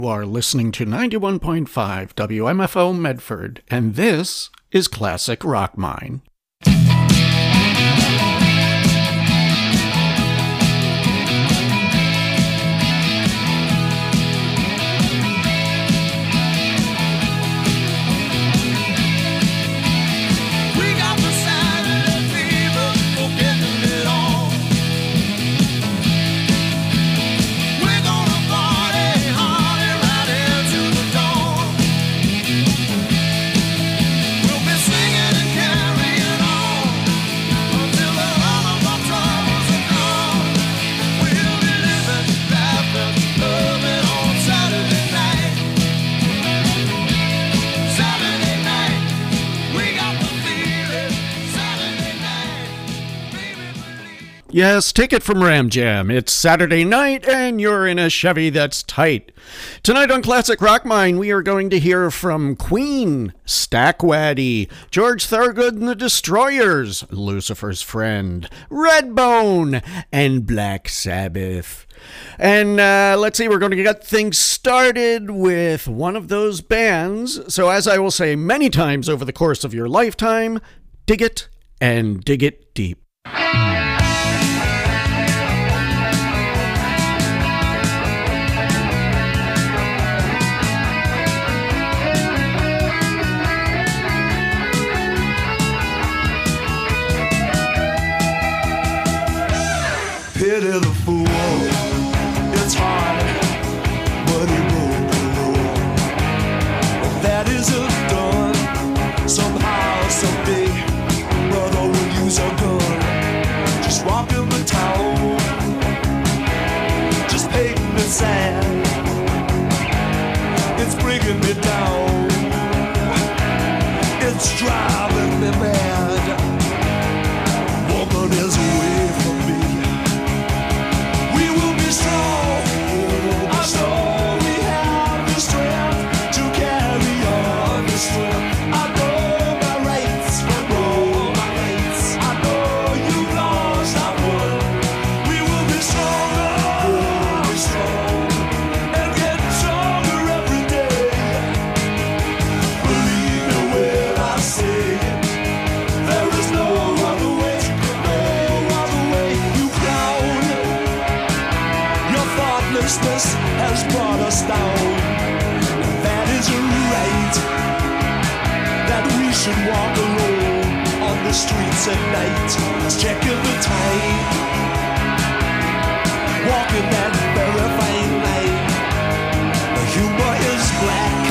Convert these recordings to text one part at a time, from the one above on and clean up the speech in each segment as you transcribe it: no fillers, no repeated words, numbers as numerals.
You are listening to 91.5 WMFO Medford, and this is Classic Rock Mine. Yes, take it from Ram Jam. It's Saturday night and you're in a Chevy that's tight. Tonight on Classic Rock Mine, we are going to hear from Queen, Stackwaddy, George Thorogood and the Destroyers, Lucifer's Friend, Redbone, and Black Sabbath. And let's see, we're going to get things started with one of those bands. So as I will say many times over the course of your lifetime, dig it and dig it deep. Pity the fool, it's hard, but he broke the rule. But that isn't done, somehow, someday, brother will use a gun. Just walking the town, just hating the sand. It's bringing me down, it's driving me mad. Woman is away from me. Strong. I know we have the strength to carry on the strength. I know my rights from all my rights. I know you've lost, I won. We will be stronger, and get stronger every day. Believe me when I say it. There is no other way, no other way. You found thoughtlessness has brought us down. That isn't right, that we should walk alone on the streets at night, checking the time, walking that very fine line. The humor is black,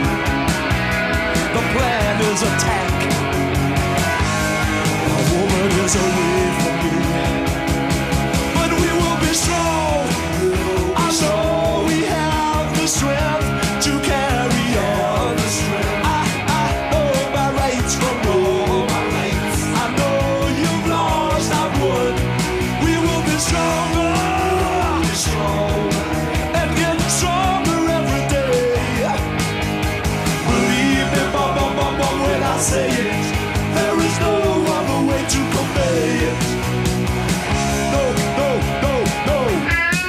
the plan is attack. A woman is away from me, but we will be strong. So we have the strength to carry on. I know my rights from all my rights. I know you've lost, I've won. We will be stronger, and get stronger every day. Believe me, when I say it, there is no other way to convey it. No, no, no, no.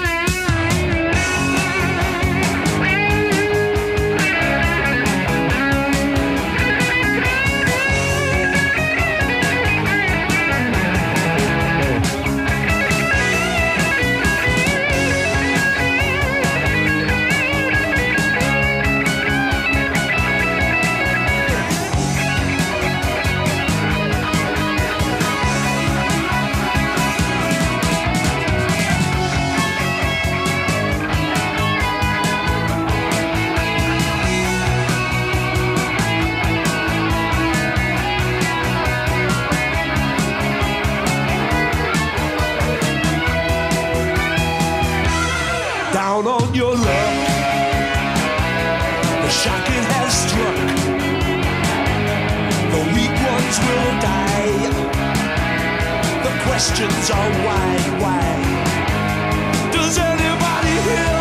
Down on your luck, the shock it has struck. The weak ones will die. The questions are why? Does anybody hear?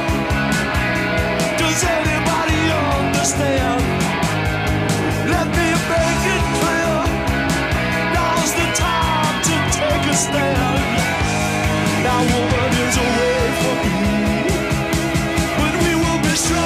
Does anybody understand? Let me make it clear. Now's the time to take a stand. Now woman is away from me, but we will be strong.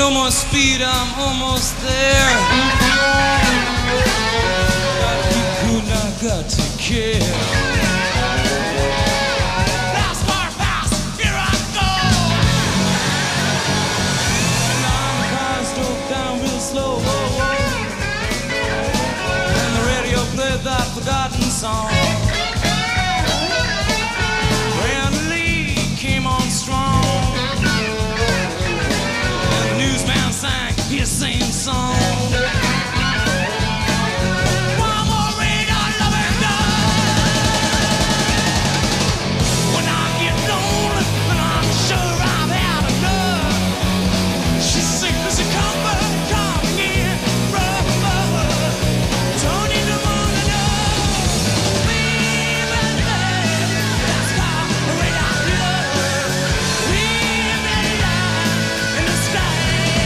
no more speed, I'm almost there. Gotta keep cool, now got to care. Fast car, fast, here I go. Now the cars drove down real slow. And the radio played that forgotten song. Brandon Lee came on strong. Sang his same song. One more rain on love and done. When I get lonely and I'm sure I've had enough, she sings a comfort coming in rough. Don't need no more than enough. Baby, that's how rain on love. Baby, in the sky.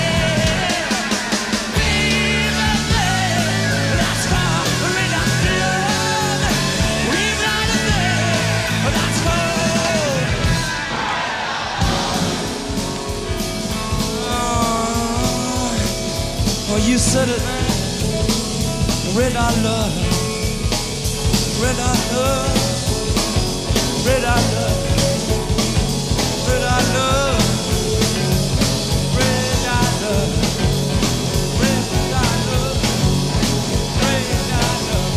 You said it, man. Red I love, red I love, red I love, red I love, red I love, red I love, red I love,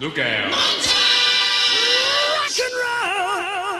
Look out. Rock and roll.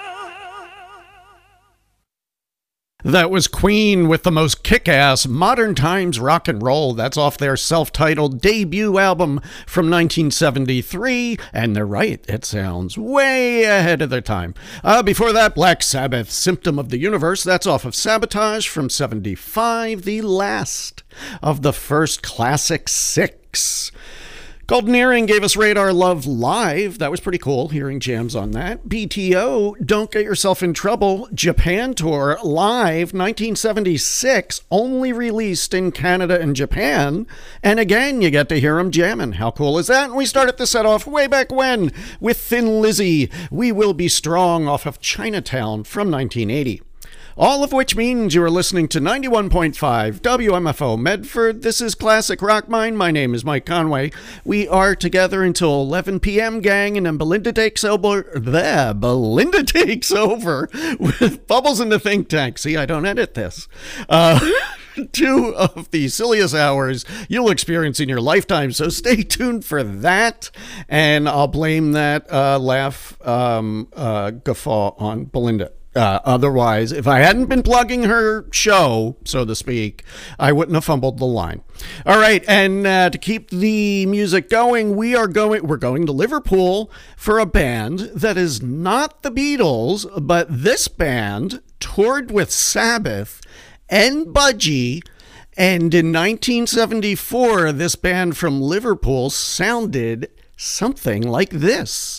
That was Queen with the most kick-ass modern times rock and roll. That's off their self-titled debut album from 1973. And they're right, it sounds way ahead of their time. Before that, Black Sabbath, Symptom of the Universe. That's off of Sabotage from 75, the last of the first classic six. Golden Earring gave us Radar Love Live. That was pretty cool, hearing jams on that. BTO, Don't Get Yourself in Trouble, Japan Tour, live, 1976, only released in Canada and Japan. And again, you get to hear them jamming. How cool is that? And we started the set off way back when with Thin Lizzy, We Will Be Strong, off of Chinatown from 1980. All of which means you are listening to 91.5 WMFO Medford. This is Classic Rock Mine. My name is Mike Conway. We are together until 11 p.m., gang, and then Belinda takes over with Bubbles in the Think Tank. See, I don't edit this. 2 of the silliest hours you'll experience in your lifetime, so stay tuned for that, and I'll blame that guffaw on Belinda. Otherwise, if I hadn't been plugging her show, so to speak, I wouldn't have fumbled the line. All right, and to keep the music going, we're going to Liverpool for a band that is not the Beatles, but this band toured with Sabbath and Budgie, and in 1974, this band from Liverpool sounded something like this.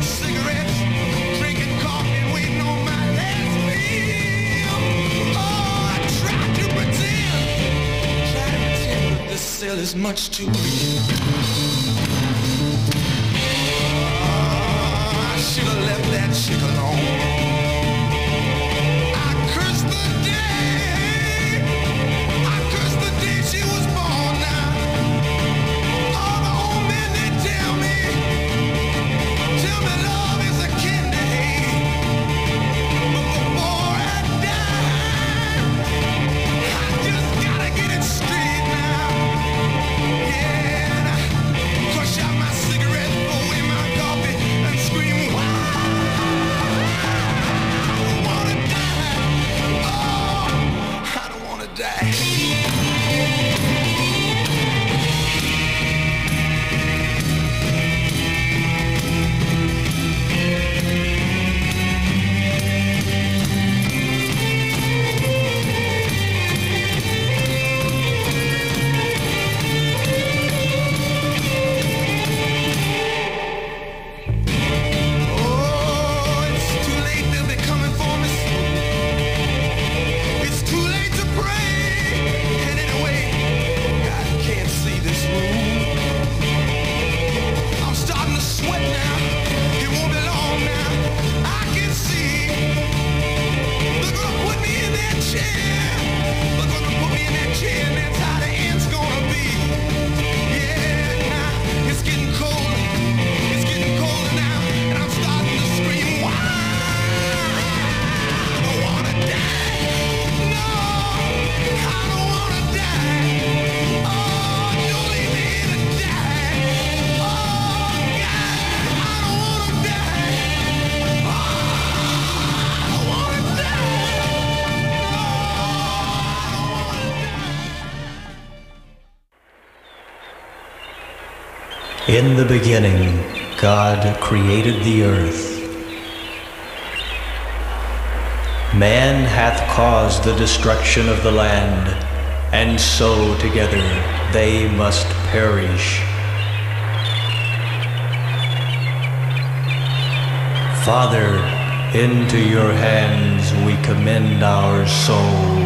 Cigarettes, drinking coffee, waiting on my last meal. Oh, there's much to read. I should have left that chick alone. I curse the day she was born now. All the old men, they tell me love is a candy. But before I die, I just gotta get it straight now. Yeah, and I crush out my cigarette, throw away my coffee, and scream, wow, I don't wanna die. Oh, I don't wanna die. Oh, it's too late, they'll be coming for me soon. It's too late to pray. And anyway, God can't see this room. I'm starting to sweat now. It won't be long now. I can see they're gonna put me in that chair. They're gonna put me in that chair, and that's how the end's gonna be. Yeah, now it's getting cold. It's getting colder now, and I'm starting to scream. Why? I don't wanna die. No, I don't wanna die. Oh, don't leave me here to die. Oh, God, I don't wanna die. Oh, I don't wanna die. In the beginning, God created the earth. Man hath caused the destruction of the land, and so together they must perish. Father, into your hands we commend our soul.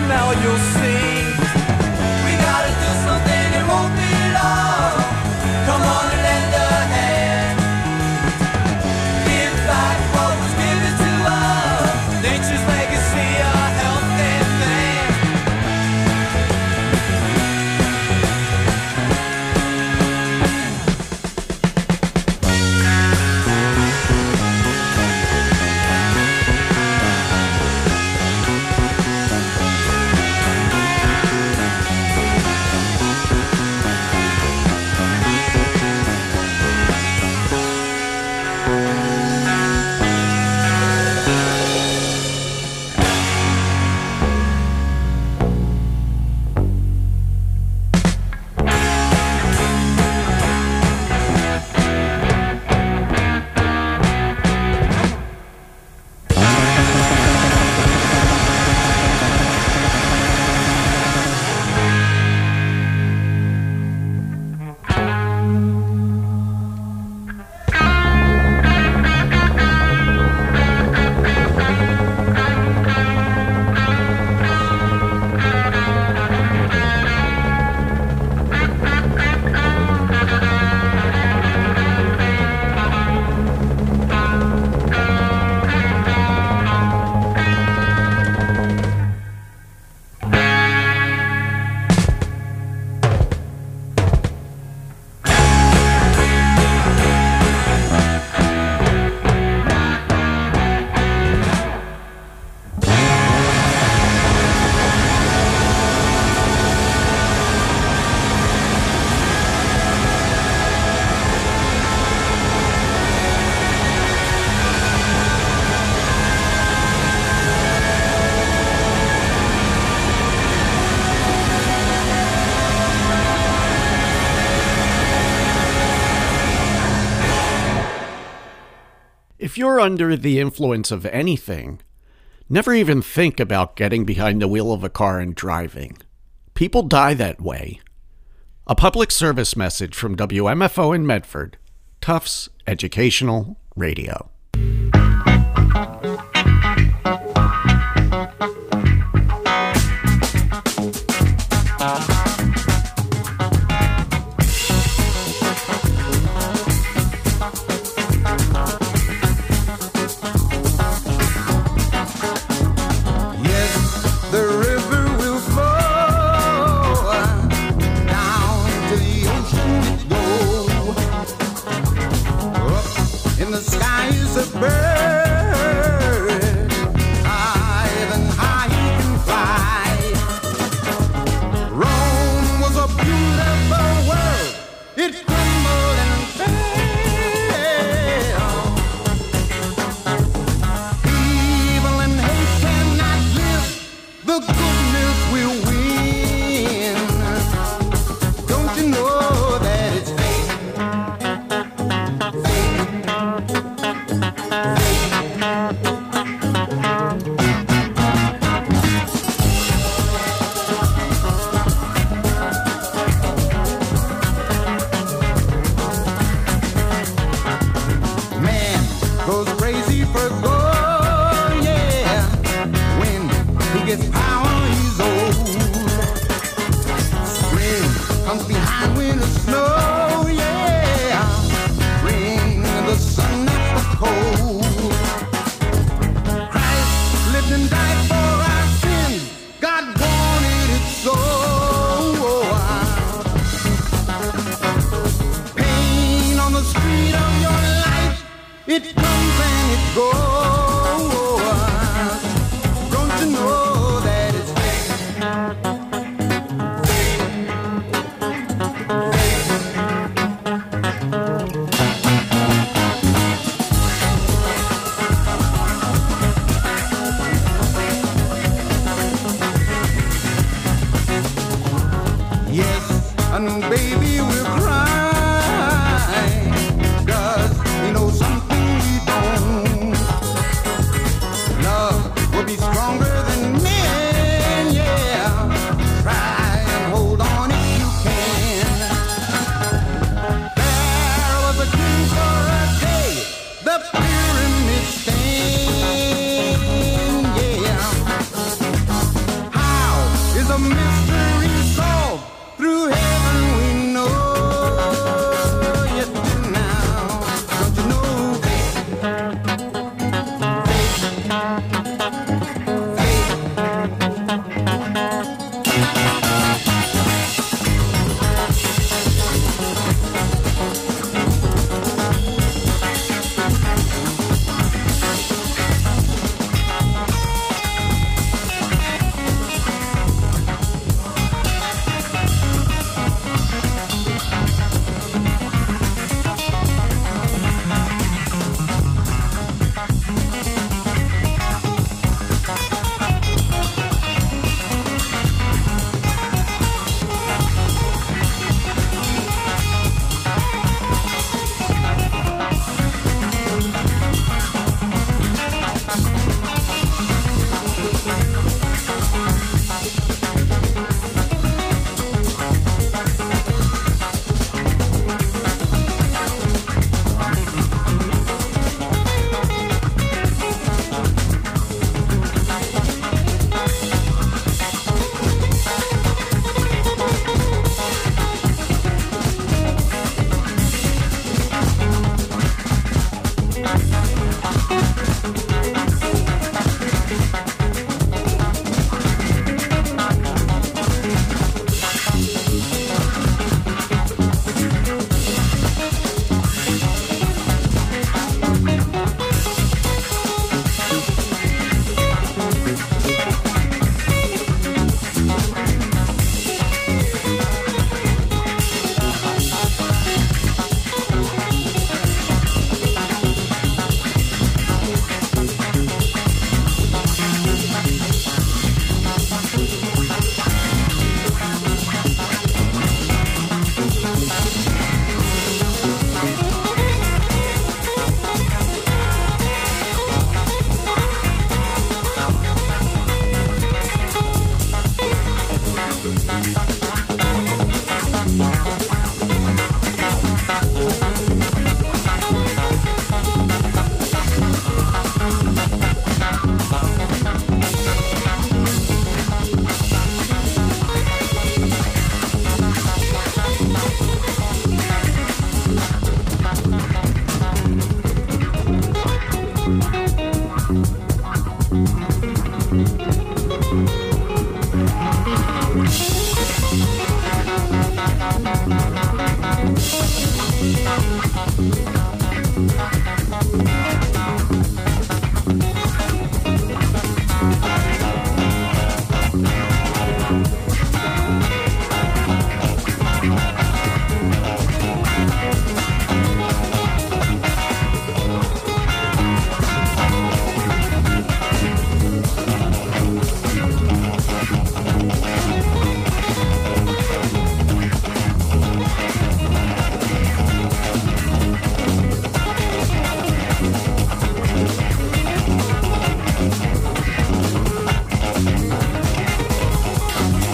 now you'll see. We gotta do something, it won't be long. Come on and lend a hand. Give back what was given to us. Nature's legacy, a healthy man. If you're under the influence of anything, never even think about getting behind the wheel of a car and driving. People die that way. A public service message from WMFO in Medford, Tufts Educational Radio. Baby, we'll cry, 'cause you know something we the mystery solved. Through heaven we know. You do now. Don't you know, faith? Faith. Faith.